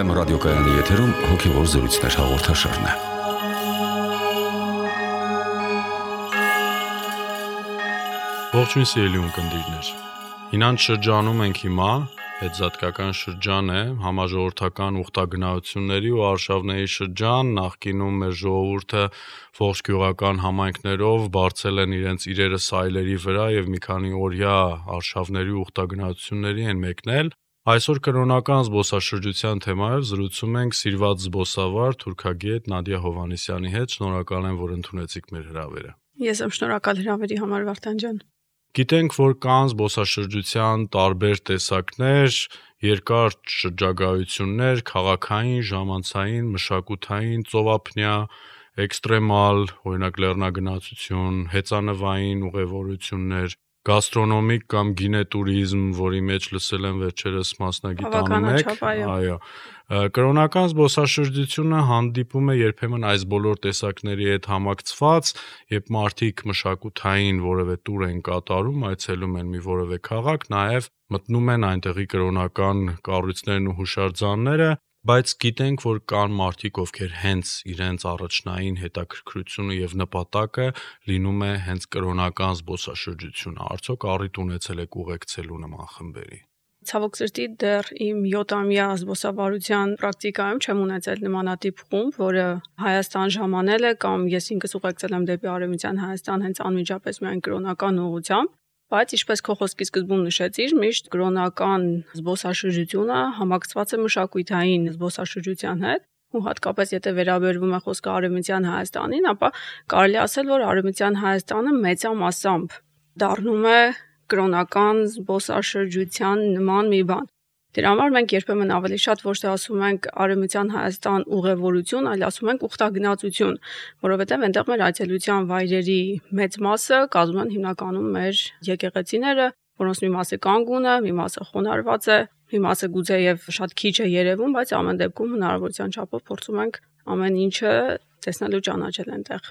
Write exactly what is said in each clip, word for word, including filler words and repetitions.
Էֆ Էմ ռադիոկայանի եթերում հոգևոր զրույցներ հաղորդաշարն է։ Ողջույն սիրելի ունկնդիրներ։ Հինանց շրջանում ենք հիմա, հետզատկական շրջան է, համաժողովրդական ուխտագնահությունների ու արշավների շրջան, նախկինում մեր ժողովուրդը ողջ գյուղական համայնքներով բարձել են իրենց իրերը սայլերի վրա եւ մի քանի օրյա արշավների ու ուխտագնահությունների են մեկնել։ Այսօր կրոնական զբոսաշրջության թեմայով զրուցում ենք սիրված զբոսավար թուրքագետ Նադիա Հովհաննիսյանի հետ։ Շնորհակալ եմ, որ ընդունեցիք մեր հրավերը։ Ես եմ շնորհակալ հրավերի համար, Վարդան ջան։ Գիտենք, որ կան զբոսաշրջության տարբեր տեսակներ, երկար շրջագայություններ, քաղաքային, ժամանցային, մշակութային, ծովափնյա, էքստրեմալ, օրինակ լեռնագնացություն, հեծանվային ուղևորություններ, գաստրոնոմիկ կամ գինետուրիզմ, որի մեջ լսել եմ վերջերս մասնագիտանում եք, այո, կրոնական զբոսաշրջությունը հանդիպում է երբեմն այս բոլոր տեսակների հետ համակցված, երբ մարդիկ մշակութային որևէ տուր են կատարում, այցելում են մի որևէ քաղաք, նաև մտնում են այնտեղի կրոնական կառույցներն ու հուշարձանները, բայց գիտենք, որ կան մարդիկ, ովքեր հենց իրենց առաջնային հետաքրքրությունը եւ նպատակը լինում է հենց կրոնական զբոսաշրջությունը։ Արդյոք առիթ ունեցել եք ուղեկցելու նման խմբերի։ Ցավոք սրտի դեռ իմ յոթամյա զբոսավարության պրակտիկայում չեմ ունեցել նմանատիպ խումբ, որը Հայաստան ժամանել է կամ ես ինքս ուղեկցել եմ դեպի Արևմտյան Հայաստան հենց անմիջապես միայն կրոնական ուղղությամբ, բայց ինչպես քո խոսքի սկզբում նշեցիր, միշտ կրոնական զբոսաշրջությունը համակցված է մշակութային զբոսաշրջության հետ, ու հատկապես եթե վերաբերվում է խոսքը Արևմտյան Հայաստանին, ապա կարելի ասել, որ Արևմտյան Հայաստանը մեծամասամբ դառնում է կրոնական զբոսաշրջության նման մի բան։ Դրա համար մենք երբեմն ավելի շատ ոչ թե ասում ենք Արևմտյան Հայաստան ուղևորություն, այլ ասում ենք ուխտագնացություն, որովհետև այնտեղ մեր այցելության վայրերի մեծ մասը կազմում են հիմնականում մեր եկեղեցիները, որոնց մի մասը կանգուն է, մի մասը խոնարհված է, մի մասը գուցեև շատ քիչ է երևում, բայց ամեն դեպքում հնարավորության չափով փորձում ենք ամեն ինչը տեսնել ու ճանաչել այնտեղ։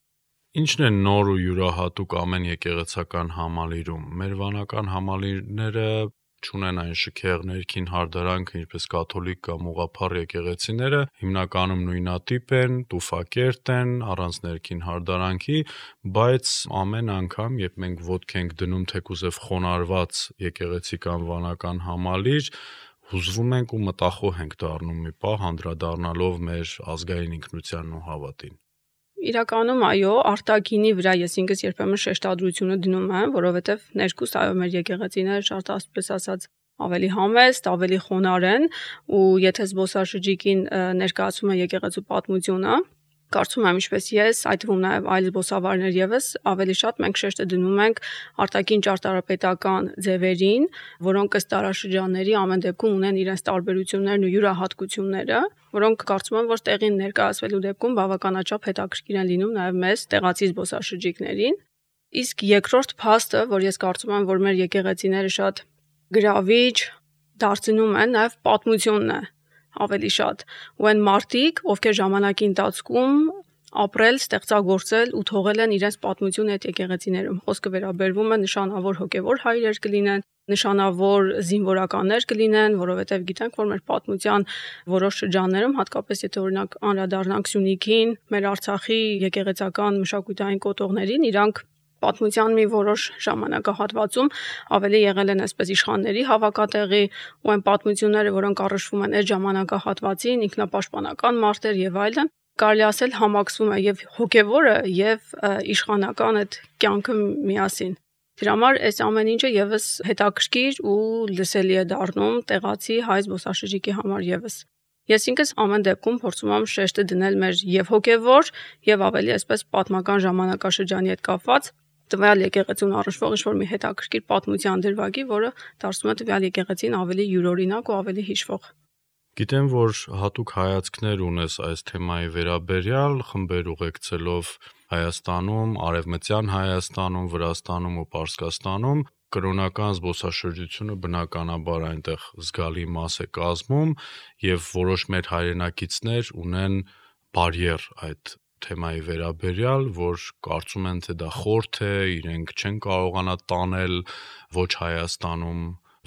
Ինչն է նոր ու յուրահատուկ ամեն եկեղեցական համալիրում։ Մեր վանական համալիրները չունեն այն շքեղ ներքին հարդարանքը, ինչպես կաթոլիկ կամ ուղղափառ եկեղեցիները, հիմնականում նույնատիպ են, տուֆակերտ են, առանց ներքին հարդարանքի, բայց ամեն անգամ, երբ մենք ոտք ենք դնում թեկուզև խոնարհված եկեղեցի կամ վանական համալիր, հուզվում ենք ու մտախոհ ենք դառնում մի պահ, անդրադառնալով մեր ազգային ինքնությանն ու հավատին։ Իրականում այո, արտաքինի վրա ես ինքս երբեմն շեշտադրությունը դնում եմ, որովհետև ներկուստ այո մեր եկեղեցիները շատ ասպես ասած ավելի համեստ, ավելի խոնարհ են, ու եթե զբոսաշրջիկին ներկայացում է եկեղեցու պատմությունը, կարծում եմ ինչպես ես, այդ թվում նաև այլ զբոսավարներ եւս, ավելի շատ մենք շեշտը դնում ենք արտաքին ճարտարապետական ձևերին, որոնք ըստ տարաշրջանների ամեն դեպքում ունեն իրենց տարբերություններն ու յուրահատկությունները, որոնք կարծում եմ, որ տեղին ներկայացվելու դեպքում բավականաչափ հետաքրքիր են լինում նաև մեզ տեղացի զբոսաշրջիկներին։ Իսկ երկրորդ փաստը, որ ես կարծում եմ, որ մեր եկեղեցիները շատ գրավիչ դարձնում են, նաև պատմությունն է ավելի շատ, ու այն մարդիկ, ովքեր ժամանակի ընթացքում ապրել, ստեղծագործել ու թողել են իրենց պատմությունը այդ եկեղեցիներում։ Խոսքը վերաբերվում է նշանավոր հոգևոր հայրեր կլինեն, նշանավոր զինվորականներ կլինեն, որովհետև գիտենք, որ մեր պատմության որոշ շրջաններում, հատկապես եթե օրինակ անդրադառնանք Սյունիքին, մեր Արցախի եկեղեցական մշակութային կոթողներին, իրանք պատմության մի որոշ ժամանակահատվածում ավելի եղել են այսպես իշխանների հավաքատեղի, ու այն պատմությունները, որոնք առնչվում են այդ ժամանակահատվածին, ինքնապաշտպանական մարտեր եւ այլն, կարելի ասել համակցվում է եւ հոգեվորը եւ իշխանական այդ կյանքը միասին։ Դրա համար այս ամեն ինչը եւս հետաքրքիր ու լսելի է դառնում տեղացի հայ զբոսաշրջիկի համար եւս։ Ես ինքս ամեն դեպքում փորձում եմ շեշտը դնել մեր եւ հոգեվոր եւ ավելի այսպես պատմական ժամանակաշրջանի հետ կապված տվյալ եկեղեցուն առնչվող ինչ-որ մի հետաքրքիր պատմության դրվագի, որը դարձնում է տվյալ եկեղեցին ավելի յուրօրինակ ու ավելի հիշվող։ Գիտեմ, որ հատուկ հայացքներ ունես այս թեմայի վերաբերյալ, խմբեր ուղեկցելով Հայաստանում, Արևմտյան Հայաստանում, Վրաստանում ու Պարսկաստանում, կրոնական զբոսաշրջությունը բնականաբար այնտեղ զգալի մաս է կազմում եւ որոշ մեր հայրենակիցներ ունեն բարիեր այդ թեմայի վերաբերյալ, որ կարծում են, թե դա խորթ է, իրենք չեն կարողանա տանել ոչ Հայաստանում,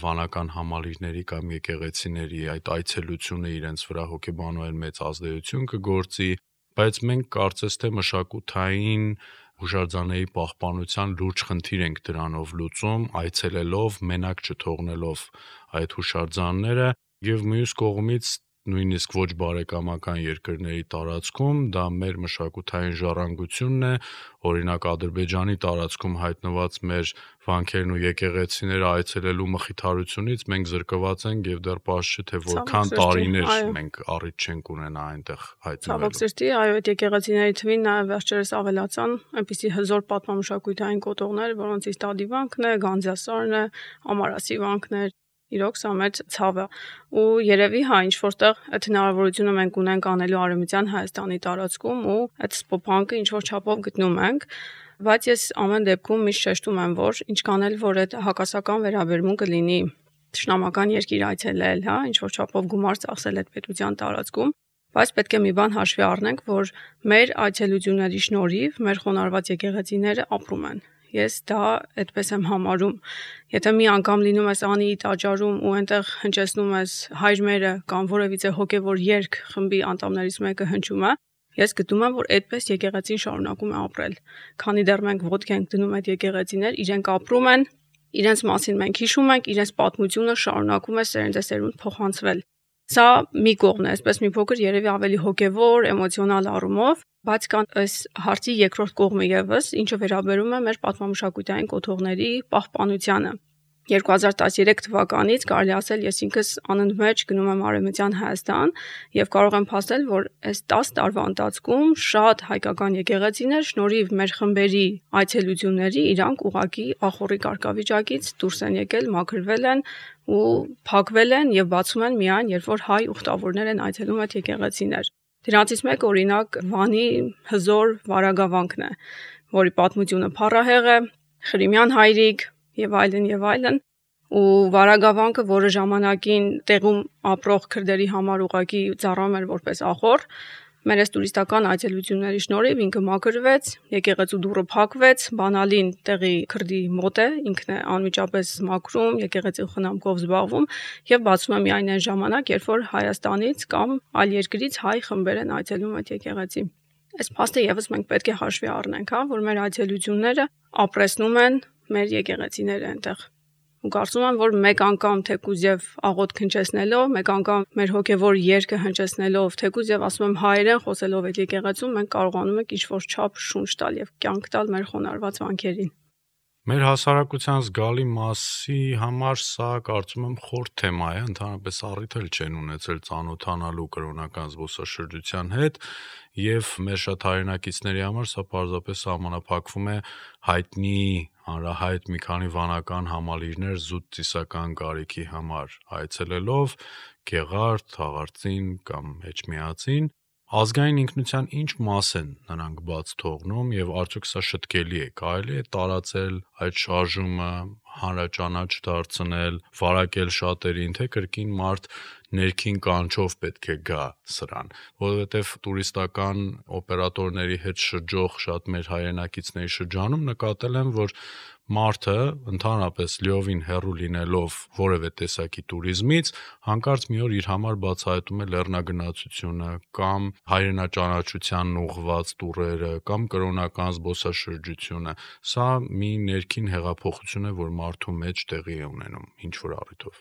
վանական համալիրների կամ եկեղեցիների այդ այցելությունը իրենց վրա հոգեբանորեն մեծ ազդեցություն կգործի, բայց մենք կարծես թե մշակութային հուշարձանների պահպանության լուրջ խնդիր ենք դրանով լուծում, այցելելով, մենակ չթողնելով այդ հուշարձանները եւ մյուս կողմից նույնիսկ ոչ բարեկամական երկրների տարածքում դա մեր մշակութային ժառանգությունն է, օրինակ Ադրբեջանի տարածքում հայտնված մեր վանքերն ու եկեղեցիները այցելելու մխիթարությունից մենք զրկված ենք եւ դեռ պարզ չէ թե որքան տարիներ մենք առիթ չենք ունենա այնտեղ հայտնվելու։ Ցավոք սրտի, այո, այդ եկեղեցիների թվին նաեւ վերջերս ավելացան այնպիսի հզոր պատմամշակութային կոթողներ, որոնցից Տադի վանքն է, Գանձիասարն է, Ամարասի վանքն է։ Իրոք սա մեծ ցավ է ու երևի հա ինչ որտեղ այդ հնարավորությունը մենք ունենք անելու Արևմտյան Հայաստանի տարածքում ու այդ սպոփանքը ինչ որ չափով գտնում ենք, բայց ես ամեն դեպքում միշտ շեշտում եմ, որ ինչքան էլ որ այդ հակասական վերաբերմունքը լինի ճշնամական երկիր այցելել, հա, ինչ որ չափով գումար ծախսել այդ պետության տարածքում, բայց պետք է մի բան հաշվի առնենք, որ մեր այցելությունների շնորհիվ մեր խոնարհված եկեղեցիները ապրում են։ Ես դա այդպես եմ համարում։ Եթե մի անգամ լինում ես Անիի տաճարում ու այնտեղ հնչեցնում ես հայր մերը կամ որևիցե հոգևոր երգ խմբի անդամներից մեկը հնչում է, ես գտնում եմ, որ այդպես եկեղեցին շարունակում է ապրել։ Քանի դեռ մենք ոտք ենք դնում այդ եկեղեցիներ, իրենք ապրում են, իրենց մասին մենք հիշում ենք, իրենց պատմությունը շարունակում է սերնդեսերունդ փոխանցվել։ Սա մի կողմն է, այսպես մի փոքր երևի ավելի հոգևոր, էմոցիոնալ առումով, բայց կան այս հարցի երկրորդ կողմը եւս, ինչը վերաբերում է մեր պատմամշակութային կոթողների պահպանությանը։ երկու հազար տասներեք թվականից կարելի ասել ես ինքս անընդմեջ գնում եմ Արևմտյան Հայաստան եւ կարող եմ փաստել, որ այս տասը տարվա ընթացքում շատ հայկական եկեղեցիներ շնորհիվ մեր խմբերի այցելությունների իրանք ուղակի ախորի կարգավիճակից դուրս են եկել, մաքրվել են ու փակվել են եւ բացում են միայն երբ որ հայ ուխտավորներ են այցելում այդ եկեղեցիներ։ Դրանցից մեկը օրինակ Վանի հզոր վարագավանքն է, որի պատմությունը փառահեղ է, Խրիմյան հայրիկ եւ այլն եւ այլն ու վարագավանքը, որը ժամանակին տեղում ապրող քրդերի համար ուղակի ծառայում էր որպես ախոր, մեր այս տուրիստական այցելությունների շնորհիվ ինքը մաքրվեց, եկեղեցու դուռը փակվեց, բանալին տեղի քրդի մոտ է, ինքն է անմիջապես մաքրում, եկեղեցու խնամքով զբաղվում եւ բացում է միայն այն ժամանակ, երբ որ Հայաստանից կամ այլ երկրից հայ խմբեր են այցելում այդ եկեղեցի։ Այս փաստը եւս մենք պետք է հաշվի առնենք, հա, որ մեր այցելությունները ապրեցնում են մեր եկեղեցիները այնտեղ։ Ու կարծում եմ, որ մեկ անգամ թեկուզ եւ աղոտ քնչեցնելով, մեկ անգամ մեր հոգեվոր երգը հնչեցնելով, թեկուզ եւ ասում եմ հայերեն խոսելով այդ եկեղեցում, մենք կարողանում ենք ինչ-որ չափ շունչ տալ եւ կյանք տալ մեր խոնարհված վանքերին։ Մեր հասարակության զգալի մասի համար սա կարծում եմ խորտ թեմա է, ընդհանրապես առիթ էլ չեն ունեցել ծանոթանալու կրոնական զբոսաշրջության հետ եւ մեր շատ հայրենակիցների համար սա պարզապես սահմանափակվում է հայտնի հանրահայտ մի քանի վանական համալիրներ զուտ ծիսական կարիքի համար այցելելով Գեղարդ, Թաղարծին կամ Էջմիածին ազգային ինքնության ինչ մաս են նրանք բաց թողնում եւ արդյոք սա շտկելի է, կարելի է տարածել այդ շարժումը, հանրաճանաչ դարձնել, վարակել շատերին, թե կրկին մարդ ներքին կանչով պետք է գա սրան, որովհետեւ տուրիստական օպերատորների հետ շրջող շատ մեր հայրենակիցների շրջանում նկատել եմ, որ մարդը ընդհանրապես լիովին հեռու լինելով որևէ տեսակի туриզմից հանկարծ մի օր իր համար բացահայտում է լեռնագնացությունը կամ հայրենաճանաչությանն ուղղված տուրերը կամ կրոնական զբոսաշրջությունը։ Սա մի ներքին հեղափոխություն է, որ մարդու մեջ տեղի է ունենում ինչ որ առիթով։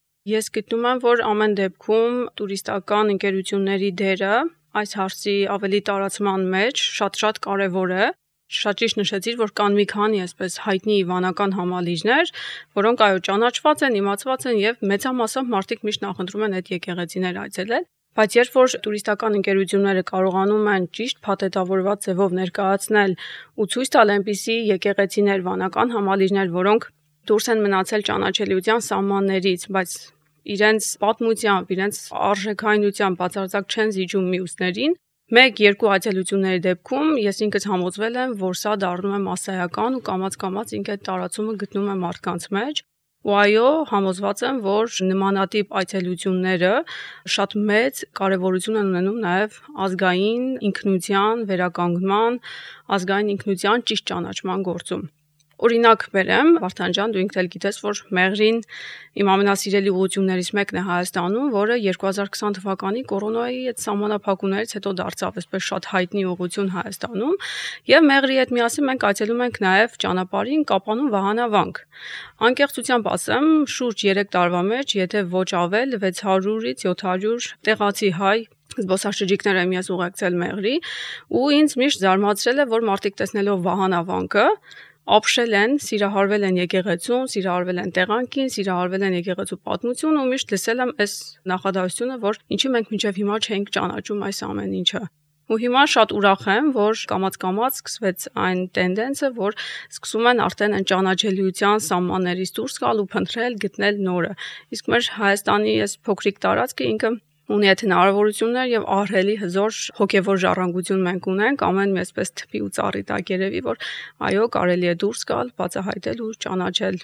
Ես գտնում եմ, որ ամեն դեպքում տուրիստական ընկերությունների դերը այս հարցի ավելի տարածման մեջ շատ-շատ կարևոր է։ Շատ ճիշտ նշեցիր, որ կան մի քանի այսպես հայտնի վանական համալիրներ, որոնք այո ճանաչված են, իմացված են եւ մեծամասամբ մարդիկ միշտ նախընտրում են այդ եկեղեցիներ այցելել, բայց երբ որ տուրիստական ընկերությունները կարողանում են ճիշտ փաթեթավորված ձևով ներկայացնել ու ցույց տալ այնպիսի եկեղեցիներ, վանական համալիրներ, որոնք դուրս են մնացել ճանաչելիության սահմաններից, բայց իրենց պատմությամբ, իրենց արժեքայնությամբ բացարձակ չեն զիջում մյուսներին, մեկ-երկու այցելությունների դեպքում ես ինքս համոզվել եմ, որ սա դառնում է մասսայական ու կամաց-կամաց ինքը այդ տարածումը գտնում է մարդկանց մեջ։ Ու այո, համոզված եմ, որ նմանատիպ այցելությունները շատ մեծ կարևորություն են ունենում նաև ազգային ինքնության վերականգնման, ազգային ինքնության ճիշտ ճանաչման գործում։ Օրինակ բերեմ, Վարդան ջան, դու ինքդ էլ գիտես, որ Մեղրին իմ ամենասիրելի ուղղություններից մեկն է Հայաստանում, որը երկու հազար քսան թվականի կորոնայի այդ սահմանափակումներից հետո դարձավ այսպես շատ հայտնի ուղղություն Հայաստանում, եւ Մեղրի հետ միասին մենք այցելում ենք նաեւ ճանապարհին Կապանու Վահանավանք։ Անկեղծությամբ ասեմ, շուրջ երեք տարվա մեջ, եթե ոչ ավել, վեց հարյուրից յոթ հարյուր տեղացի հայ զբոսաշրջիկներ եմ ես ուղեկցել Մեղրի, ու ինձ միշտ զարմացրել է, որ մարդիկ տեսնելով Վահանավանքը ապշել են, սիրահարվել են եկեղեցուն, սիրահարվել են տեղանքին, սիրահարվել են եկեղեցու պատմություն ու միշտ լսել եմ այս նախադասությունը, որ ինչի մենք մինչև հիմա չենք ճանաչում այս ամեն ինչը։ Ու հիմա շատ ուրախ եմ, որ կամաց-կամաց սկսվեց այն տենդենսը, որ սկսում են արդեն այն ճանաչելիության սահմաններից դուրս գալ ու փնտրել, գտնել նորը։ Իսկ մեր Հայաստանի այս փոքրիկ տարածքը ինքը ունի այդ հնարավորություններ եւ ահռելի հզոր հոգեվոր ժառանգություն մենք ունենք, ամեն մի այսպես թփի ու ծառի տակ երևի, որ այո, կարելի է դուրս գալ, բացահայտել ու ճանաչել։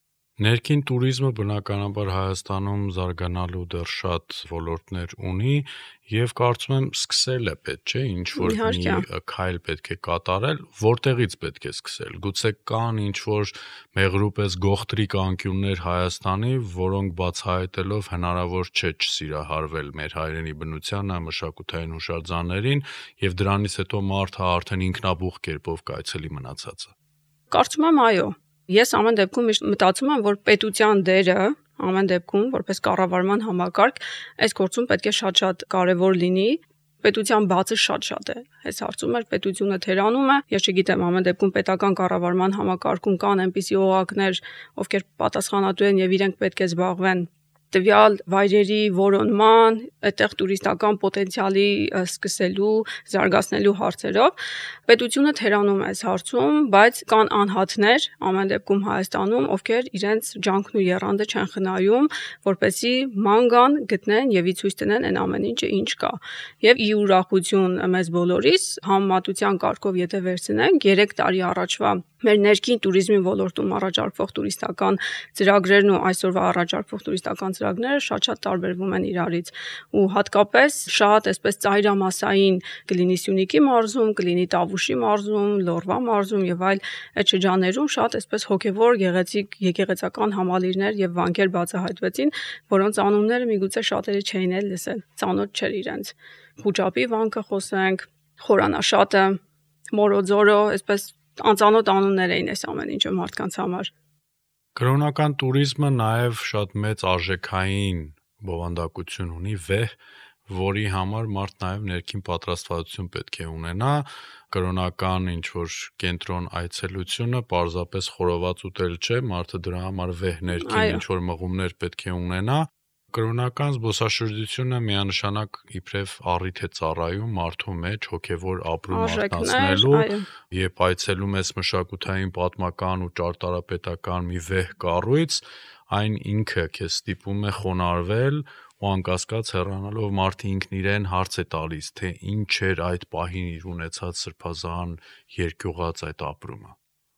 Ներքին туриզմը բնականաբար Հայաստանում զարգանալու դեռ շատ ոլորտներ ունի եւ կարծում եմ սկսել է պետք չէ, ինչ որ մի քայլ պետք է կատարել, որտեղից պետք է սկսել։ Գուցե կան ինչ որ Մեղրու պես գողտրիկ անկյուններ Հայաստանի, որոնք բացահայտելով հնարավոր չէ չսիրահարվել մեր հայրենի բնությանը, մշակութային հուշարձաններին եւ դրանից հետո մարդը արդեն ինքնաբուխ կերպով կայցելի մնացածը։ Կարծում եմ այո։ Ես ամեն դեպքում միշտ մտածում եմ, որ պետության դերը ամեն դեպքում որպես կառավարման համակարգ այս գործում պետք է շատ-շատ կարևոր լինի։ Պետության բացը շատ-շատ է։ Այս հարցում էլ պետությունը թերանում է։ Ես չգիտեմ, ամեն դեպքում պետական կառավարման համակարգում կան այնպիսի օղակներ, ովքեր պատասխանատու են եւ իրենք պետք է զբաղվեն տվյալ վայրերի որոնման, այդտեղ տուրիստական պոտենցիալի սկսելու, զարգացնելու հարցերով պետությունը թերանում է այս հարցում, բայց կան անհատներ ամեն դեպքում Հայաստանում, ովքեր իրենց ջանքն ու եռանդը չեն խնայում, որպեսզի ման գան, գտնեն եւ ի ցույց տնեն այն ամեն ինչը, ինչ կա։ Եվ ի ուրախություն մեզ բոլորիս, համեմատության կարգով եթե վերցնենք երեք տարի առաջվա մեր ներքին туриզմի ոլորտում առաջարկվող տուրիստական ծրագրերն ու այսօրվա առաջարկվող տուրիստական ծրագրերը շատ-շատ տարբերվում են իրարից ու հատկապես շատ այսպես ծայրամասային կլինի Սյունիքի մարզում, կլինի Տավուշի մարզում, Լոռվա մարզում եւ այլ այդ շրջաններում շատ այսպես հոգեվոր գեղեցիկ եկեղեցական համալիրներ եւ վանքեր բացահայտվեցին, որոնց անունները միգուցե շատերը չէին էլ լսել, ծանոթ չէր իրենց։ Խուճապի վանքը խոսենք, Խորանաշատը, Մորոձորո, այսպես անծանոթ անուններ էին այս ամեն ինչը մարդկանց համար։ Կրոնական туриզմը նաև շատ մեծ արժեքային բովանդակություն ունի, վեհ, որի համար մարդ նաև ներքին պատրաստվածություն պետք է ունենա, կրոնական ինչ որ կենտրոն այցելությունը պարզապես խորոված ուտել չէ, մարդը դրա համար վեհ ներքին ինչ որ մղումներ պետք է ունենա։ Կրոնական զբոսաշրջությունը միանշանակ իբրև առիթ է ծառայում մարդու մեջ հոգևոր ապրում արտնասնելու, երբ այցելում ես մշակութային պատմական ու ճարտարապետական մի վեհ կառույց, այն ինքը քեզ ստիպում է խոնարհվել ու անկասկած հեռանալով մարդը ինքն իրեն հարց է տալիս, թե ինչ էր այդ պահին իր ունեցած սրբազան երկյուղած այդ ապրումը։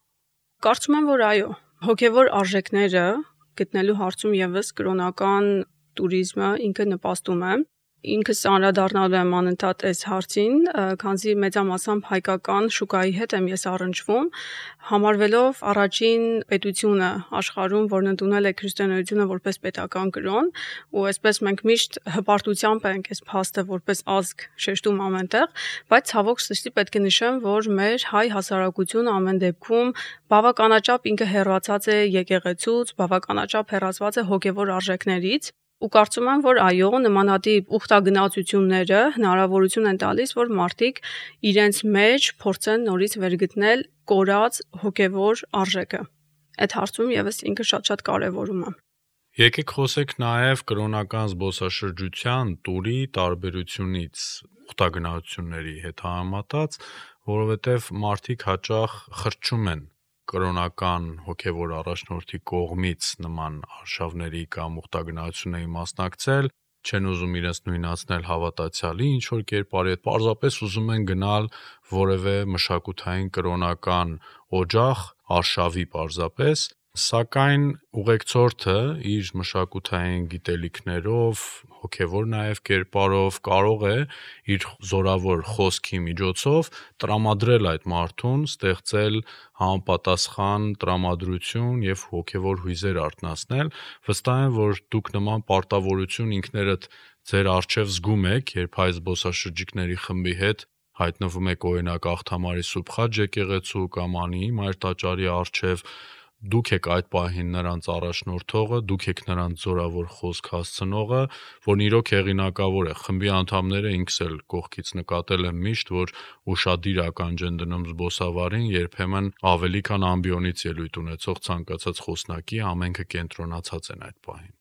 Կարծում եմ, որ այո, հոգևոր արժեքները գտնելու հարցում եւս կրոնական туриզմը ինքը նպաստում է։ Ինքս անդրադառնալու եմ անընդհատ այս հարցին, քանզի մեծամասամբ հայկական շուկայի հետ եմ ես առնչվում, համարվելով առաջին պետությունը աշխարհում, որն ընդունել է քրիստոնեությունը որպես պետական կրոն, ու այսպես մենք միշտ հպարտությամբ ենք այս փաստը որպես ազգ շեշտում ամենտեղ, բայց ցավոք սրտի պետք է նշեմ, որ մեր հայ հասարակությունը ամեն դեպքում բավականաչափ ինքը հեռացած է եկեղեցուց, բավականաչափ հեռացված է հոգևոր արժեքներից։ Ու կարծում եմ, որ այո, նմանատիպ ուխտագնացությունները հնարավորություն են տալիս, որ մարդիկ իրենց մեջ փորձեն նորից վերգտնել կորած հոգևոր արժեքը։ Այդ հարցում եւս ինքը շատ-շատ կարեւորում է։ Եկեք խոսենք նաև կրոնական զբոսաշրջության տուրի տարբերությունից ուխտագնացությունների հետ համեմատած, որովհետև մարդիկ հաճախ խրճում են կրոնական հոգևոր առաջնորդի կողմից նման արշավների կամ ուխտագնացությունների մասնակցել, չեն ուզում իրենց նույնացնել հավատացյալի ինչ որ կերպարի հետ, պարզապես ուզում են գնալ որևէ մշակութային կրոնական օջախ, արշավի պարզապես Սակայն ուղեկցորդը իր մշակութային գիտելիքներով, հոգևոր նաև կերպարով կարող է իր զորավոր խոսքի միջոցով տրամադրել այդ մարդուն, ստեղծել համապատասխան տրամադրություն եւ հոգևոր հույզեր արթնացնել։ Վստահ եմ, որ դուք նման պարտավորություն ինքներդ ձեր արժեվ զգում եք, երբ հայ զբոսաշրջիկների խմբի հետ հայտնվում եք օրինակ Աղթամարի Սուրբ Խաչ եկեղեցու կամ Անիի Մայր տաճարի առջև, դուք եք այդ պահին նրանց առաջնորդողը, դուք եք նրանց զորավոր խոսք հասցնողը, որն իրոք հեղինակավոր է։ Խմբի անդամները ինքս էլ կողքից նկատել եմ միշտ, որ ուշադիր ականջ են դնում զբոսավարին, երբեմն ավելի քան ամբիոնից ելույթ ունեցող ցանկացած խոսնակի, ամենքը կենտրոնացած են այդ պահին։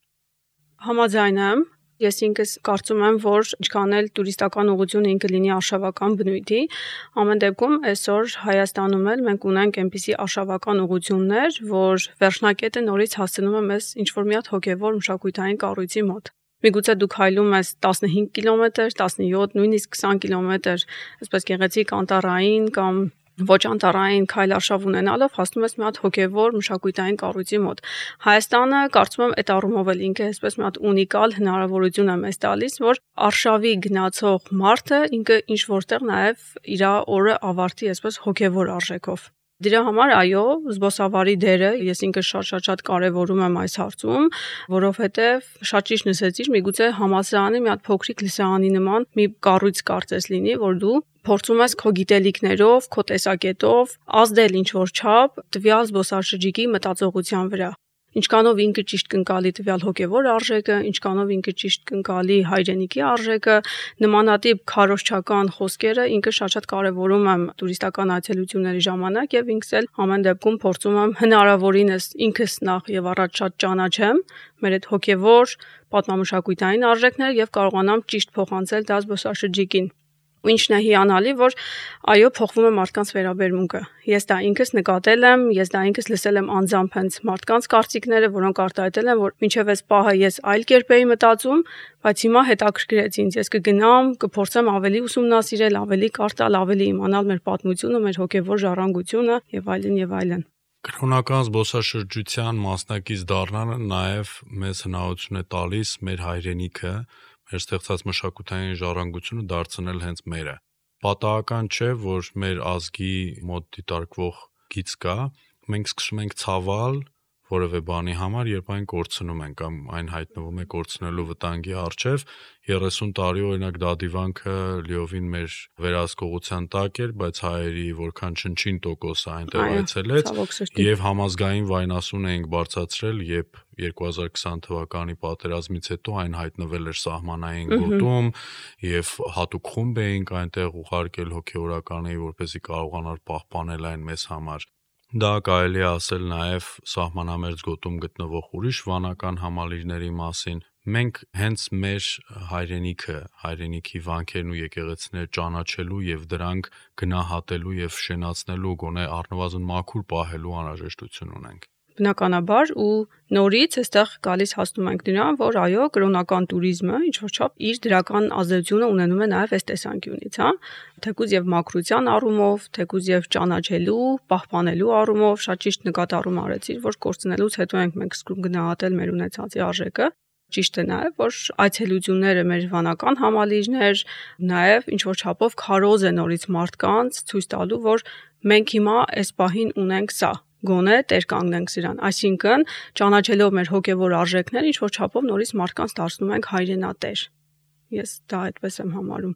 Համաձայն եմ։ Ես ինքս կարծում եմ, որ ինչքան էլ տուրիստական ուղղությունը ինքը լինի արշավական բնույթի, ամեն դեպքում այսօր Հայաստանում էլ մենք ունենք այնպիսի արշավական ուղղություններ, որ վերջնակետը նորից հասցնում է մեզ ինչ-որ մի հատ հոգևոր մշակութային կառույցի մոտ։ Միգուցե դուք հայլում ես տասնհինգ կիլոմետր, տասնյոթ, նույնիսկ քսան կիլոմետր, այսպես գեղեցիկ անտառային կամ ոչ անտառային քայլարշավ ունենալով հասնում ես մի հատ հոգևոր մշակութային կառույցի մոտ։ Հայաստանը կարծում եմ այդ առումով էլ ինքը այսպես մի հատ ունիկալ հնարավորություն է մեզ տալիս, որ արշավի գնացող մարդը ինքը ինչ որտեղ նաև իր օրը ավարտի այսպես հոգևոր արժեքով։ Դրա համար այո, զբոսավարի դերը ես ինքս շատ-շատ-շատ կարևորում եմ այս հարցում, որովհետև շատ ճիշտ նշեցիր, միգուցե համալսարանի մի հատ փոքրիկ լսարանի նման մի կառույց կարծես լինի, որ դու փորձում ես քո գիտելիքներով, քո տեսակետով ազդել ինչ-որ չափ տվյալ զբոսաշրջիկի մտածողության վրա։ Ինչքանով ինքը ճիշտ կընկալի տվյալ հոգևոր արժեքը, ինչքանով ինքը ճիշտ կընկալի հայրենիքի արժեքը, նմանատիպ քարոզչական խոսքերը ինքը շատ-շատ կարևորում եմ տուրիստական այցելությունների ժամանակ եւ ինքս էլ ամեն դեպքում փորձում եմ հնարավորինս ինքս նախ եւ առաջ շատ ճանաչեմ մեր այդ հոգևոր պատմամշակութային արժեքները եւ կարողանամ ճիշտ փոխանցել դա զբոսաշրջիկին։ Ու ինչն է հիանալի, որ այո, փոխվում է մարդկանց վերաբերմունքը։ Ես դա ինքս նկատել եմ, ես դա ինքս լսել եմ անձամբ հենց մարդկանց կարծիքները, որոնք արտահայտել են, որ մինչև այս պահը ես այլ կերպ էի մտածում, բայց հիմա հետաքրքրեց ինձ։ Ես կգնամ, կփորձեմ ավելի ուսումնասիրել, ավելի կարդալ, ավելի իմանալ մեր պատմությունը, մեր հոգևոր ժառանգությունը եւ այլն եւ այլն։ Կրոնական զբոսաշրջության մասնակից դառնալը նաև մեզ հնարավորություն է տալիս մեր հայրենիքը, մեր ստեղծած մշակութային ժառանգությունը դարձնել հենց մերը։ Պատահական չէ, որ մեր ազգի մոտ դիտարկվող գիծ կա, մենք սկսում ենք ցավել որևէ բանի համար, երբ այն կորցնում են կամ այն հայտնվում է կորցնելու վտանգի առջև։ երեսուն տարի օրինակ Դադիվանքը լիովին մեր վերահսկողության տակ էր, բայց հայերի որքան չնչին տոկոսը այնտեղ այցելեց եւ համազգային վայնասուն էինք բարձրացրել, երբ երկու հազար քսան թվականի պատերազմից հետո այն հայտնվել էր սահմանային գոտում եւ հատուկ խումբ էինք այնտեղ ուղարկել հոգեորականի, որպեսզի կարողանար պահպանել այն մեզ համար։ Դա կարելի է ասել նաև սահմանամերձ գոտում գտնվող ուրիշ վանական համալիրների մասին։ Մենք հենց մեր հայրենիքը, հայրենիքի վանքերն ու եկեղեցիները ճանաչելու եւ դրանք գնահատելու եւ շենացնելու, գոնե առնվազն մաքուր պահելու անհրաժեշտություն ունենք։ Բնականաբար ու նորից այստեղ գալիս հասնում ենք դրան, որ այո, կրոնական туриզմը ինչ որ չափ իր դրական ազդեցությունը ունենում է նաև այս տեսանկյունից, հա, թեկուզ եւ մաքրության առումով, թեկուզ եւ ճանաչելու, պահպանելու առումով շատ ճիշտ նկատառում արեցիր, որ կորցնելուց հետո ենք մենք սկսում գնահատել մեր ունեցածի արժեքը։ Ճիշտ է նաև, որ այցելությունները մեր վանական համալիրներ նաև ինչ որ չափով քարոզ է նորից մարդկանց ցույց տալու, որ մենք հիմա այս պահին ունենք սա, գոնե տեր կանգնենք սրան, այսինքն ճանաչելով մեր հոգևոր արժեքներ, ինչ որ չափով նորից մարդկանց դարձնում ենք հայրենատեր։ Ես դա այդպես եմ համարում։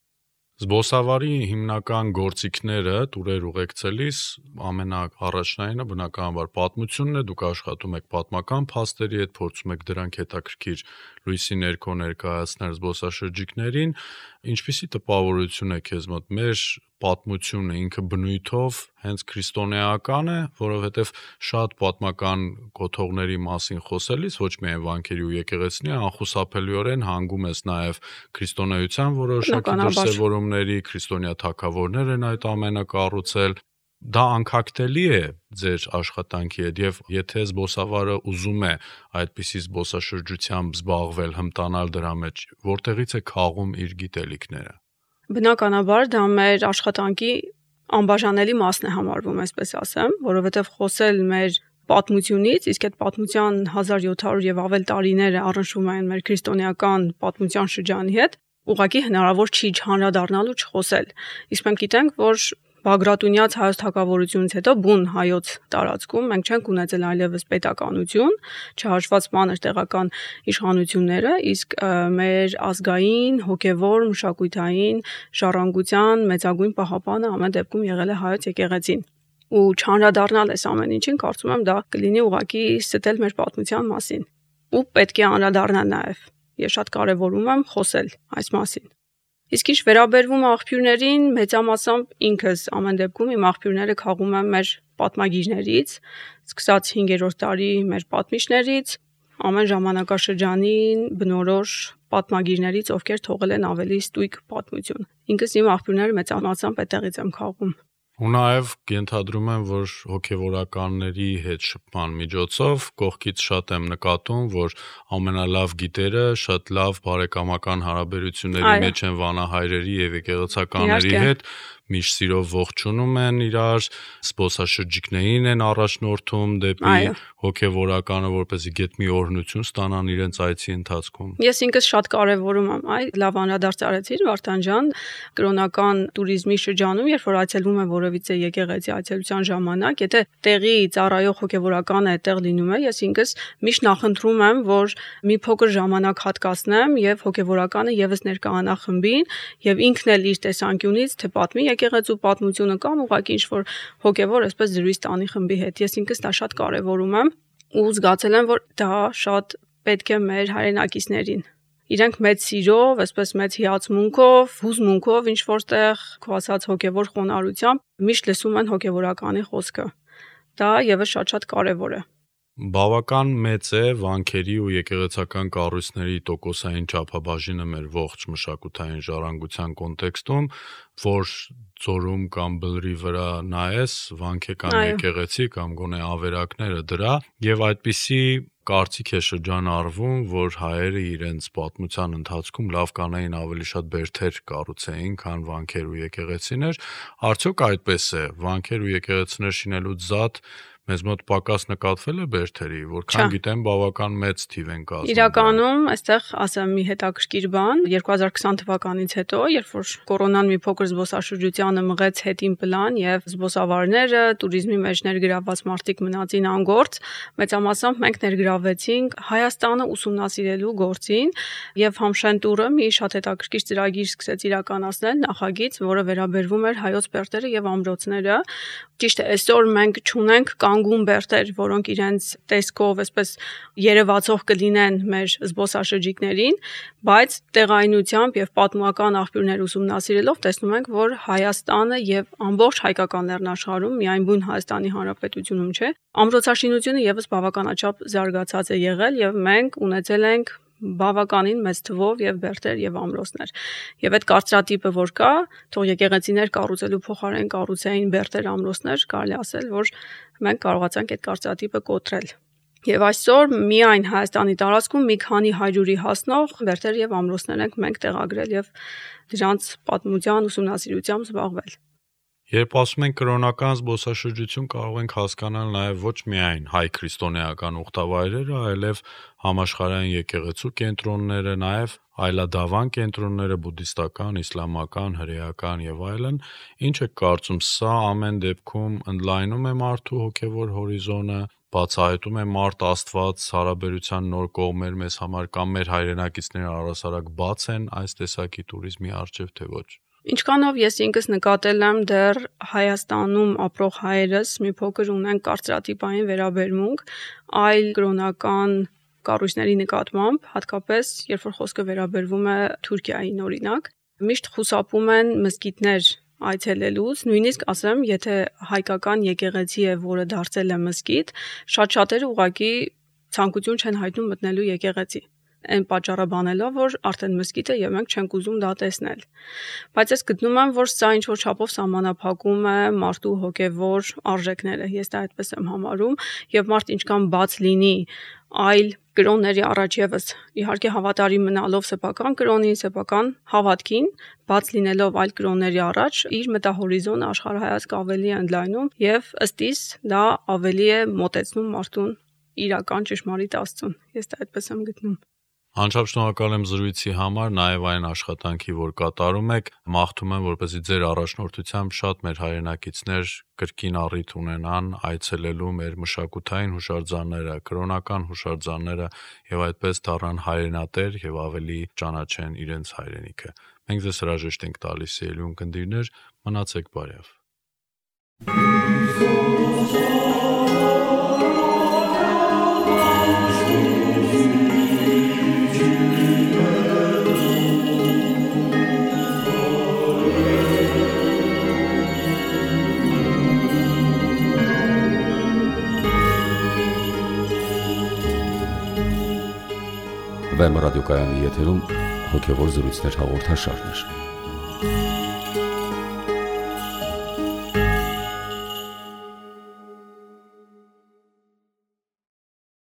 Զբոսավարի հիմնական գործիքները տուրեր ուղեկցելիս ամենաառաջնայինը բնականաբար պատմությունն է, դուք աշխատում եք պատմական փաստերի հետ, փորձում եք դրանք հետաքրքիր լույսի ներքո ներկայացնել զբոսաշրջիկներին, ինչպիսի տպավորություն է քեզ մոտ մեր պատմությունը ինքը բնույթով հենց քրիստոնեական է, որովհետև շատ պատմական կոթողների մասին խոսելիս ոչ միայն վանքերի ու եկեղեցիների, անխուսափելիորեն հանգում ես նաև քրիստոնեության որոշակի դրսևորումների, քրիստոնյա թագավորներ են այդ ամենը կառուցել։ Դա անկախտելի է ձեր աշխատանքի հետ եւ եթե զբոսավարը ուզում է այդպիսի զբոսաշրջությամբ զբաղվել, հմտանալ դրա մեջ, որտեղից է քաղում իր գիտելիքները։ Բնականաբար դա մեր աշխատանքի անբաժանելի մասն է համարվում, այսպես ասեմ, որովհետև խոսել մեր պատմությունից, իսկ այդ պատմության հազար յոթ հարյուր եւ ավել տարիները առնչվում են մեր քրիստոնեական պատմության շրջանի հետ, ուղղակի հնարավոր չի չանդրադառնալ ու չխոսել։ Իսկ մենք գիտենք, որ Բագրատունյաց հայոց թագավորությունից հետո բուն հայոց տարածքում մենք չենք ունեցել այլևս պետականություն, չհաշված մանր տեղական իշխանությունները, իսկ մեր ազգային, հոգևոր, մշակութային ժառանգության մեծագույն պահապանը ամեն դեպքում եղել է հայոց եկեղեցին։ Ու չանդրադառնալ այս ամեն ինչին, կարծում եմ, դա կլինի ուղղակի ստել մեր պատմության մասին։ Ու պետք է անդրադառնալ նաև։ Ես շատ կարևորում եմ խոսել այս մասին։ Իսկ ինչ վերաբերվում է աղբյուրներին, մեծամասամբ ինքս ամեն դեպքում իմ աղբյուրները քաղում եմ մեր պատմագիրներից, սկսած հինգերորդ դարի մեր պատմիչներից, ամեն ժամանակաշրջանին բնորոշ պատմագիրներից, ովքեր թողել են ավելի ստույգ պատմություն։ Ինքս իմ աղբյուրները մեծամասամբ այդտեղից եմ քաղում։ Ու նաև ենթադրում եմ, որ հոգևորականների հետ շփման միջոցով կողքից շատ եմ նկատում, որ ամենալավ գիտերը շատ լավ բարեկամական հարաբերությունների մեջ են վանահայրերի եւ եկեղեցականների հետ, միշտ սիրով ողջունում են իրար, զբոսաշրջիկներին են առաջնորդում դեպի հոգևորականը, որպեսզի գետ մի օրհնություն ստանան իրենց այցի ընթացքում։ Ես ինքս շատ կարևորում եմ, այ լավ անդրադարձ արեցիր Վարդան ջան, կրոնական туриզմի շրջանում, երբ որ այցելվում է որևիցե եկեղեցի այցելության ժամանակ, եթե տեղի ծառայող հոգևորականը այդտեղ լինում է, ես ինքս միշտ նախընտրում եմ, որ մի փոքր ժամանակ հատկացնեմ եւ հոգևորականը եւս ներկայանա խմբին եւ ինքն էլ իր տեսանկյունից թե պատմի եկեղեցու պատմությունը կամ ուղղակի ինչ-որ հոգևոր այսպես զրույց տանի խմբի հետ։ Ես ինքս դա շատ կարևորում եմ ու զգացել եմ, որ դա շատ պետք է մեր հայրենակիցներին։ Իրենք մեծ սիրով, այսպես մեծ հիացմունքով, հուզմունքով ինչ որտեղ քո ասած հոգևոր խոնարհությամբ միշտ լսում են հոգևորականի խոսքը։ Դա եւս շատ-շատ կարևոր է։ Բավական մեծ է վանքերի ու եկեղեցական կառույցների տոկոսային չափաբաժինը մեր ողջ մշակութային ժառանգության կոնտեքստում, որ ծորում կամ բլրի վրա նայես, վանք է կամ եկեղեցի կամ գոնե ավերակները դրա, եւ այդպիսի կարծիք է շրջանառվում, որ հայերը իրենց պատմության ընթացքում լավ կանային ավելի շատ բերդեր կառուցեին, քան վանքեր ու եկեղեցիներ։ Արդյոք այդպես է, վանքեր ու եկեղեցիներ շինելուց զատ մեզ մոտ պակաս նկատվել է բերդերի, որքան գիտեմ բավական մեծ թիվ են կազմում։ Իրականում, այստեղ ասեմ մի հետաքրքիր բան, երկու հազար քսան թվականից հետո, երբ որ կորոնան մի փոքր զբոսաշրջությանը մղեց հետին պլան եւ զբոսավարները, туриզմի մեջ ներգրավված մարդիկ մնացին անգործ, մեծամասամբ մենք ներգրավվեցինք Հայաստանը ուսումնասիրելու գործին եւ Համշենտուրը մի շատ հետաքրքիր ծրագիր սկսեց իրականացնել, նախագիծ, որը վերաբերվում էր հայոց բերդերը եւ ամրոցները։ Ճիշտ է, այսօր մենք չունենք կանգուն բերդեր, որոնք իրենց տեսքով այսպես երևացող կլինեն մեր զբոսաշրջիկներին, բայց տեղայնությամբ եւ պատմական աղբյուրներ ուսումնասիրելով տեսնում ենք, որ Հայաստանը եւ ամբողջ հայկական լեռնաշխարհում, միայն բուն Հայաստանի Հանրապետությունում չէ, ամրոցաշինությունը եւս բավականաչափ զարգացած է եղել եւ մենք ունեցել ենք բավականին մեծ թվով եւ բերդեր եւ ամրոցներ։ Եվ այդ կարծրատիպը որ կա, թող եկեղեցիներ կառուցելու փոխարեն կառուցեին բերդեր, ամրոցներ, կարելի ասել, որ մենք կարողացանք այդ կարծրատիպը կոտրել։ Եվ այսօր միայն Հայաստանի տարածքում մի քանի հարյուրի հասնող բերդեր եւ ամրոցներ ենք մենք տեղագրել եւ դրանց պատմության ուսումնասիրությամբ զբաղվել։ Երբ ասում ենք կրոնական զբոսաշրջություն, կարող ենք հասկանալ նաև ոչ միայն հայ քրիստոնեական ուխտավայրերը, այլև համաշխարհային եկեղեցու կենտրոնները, նաև այլադավան կենտրոնները, բուդդիստական, իսլամական, հրեական եւ այլն, ինչ է կարծում, սա ամեն դեպքում ընդլայնում է մարդու հոգեվոր հորիզոնը, բացահայտում է մարդ Աստված հարաբերության նոր կողմեր մեզ համար, կամ մեր հայրենակիցները առասարակ բաց են այս տեսակի туриզմի առջև, թե ոչ։ Ինչքանով ես ինքս նկատել եմ դեռ Հայաստանում ապրող հայերս մի փոքր ունեն կարծրատիպային վերաբերմունք այլ կրոնական կառույցների նկատմամբ, հատկապես երբ որ խոսքը վերաբերվում է Թուրքիային օրինակ, միշտ խուսափում են մզկիթներ այցելելուց, նույնիսկ ասեմ, եթե հայկական եկեղեցի է, որը դարձել է մզկիթ, շատ շատերը ուղղակի ցանկություն չեն հայտնում մտնելու եկեղեցի։ այն պատճառաբանելով, որ արդեն մզկիթ է եւ մենք չենք ուզում դա տեսնել։ Բայց ես գտնում եմ, որ սա ինչ որ չափով սահմանափակում է մարդու հոգեվոր արժեքները, ես դա այդպես եմ համարում, եւ մարդ ինչքան բաց լինի այլ կրոնների առաջ եւս իհարկե հավատարիմ մնալով սեփական կրոնին, սեփական հավատքին, բաց լինելով այլ կրոնների առաջ, իր մտահորիզոնը աշխարհայացքը ավելի է ընդլայնում եւ ըստ իս դա ավելի է մոտեցնում մարդուն իրական ճշմարիտ Աստծուն։ Ես դա այդպես եմ գտնում։ Անչափ շնորհակալ եմ զրույցի համար, նաև այն աշխատանքի, որ կատարում եք, մաղթում եմ, որպեսզի ձեր առաջնորդությամբ շատ մեր հայրենակիցներ կրկին առիթ ունենան այցելելու մեր մշակութային հուշարձանները, կրոնական հուշարձանները եւ այդպես դառնան հայրենատեր եւ ավելի ճանաչեն իրենց հայրենիքը։ Մենք ձեզ հրաժեշտ ենք տալիս, ելի ունկնդիրներ, մնացեք բարյավ։ Վեմ ռադիոկայանի եթերում հոգևոր զրույցներ հաղորդաշարներ։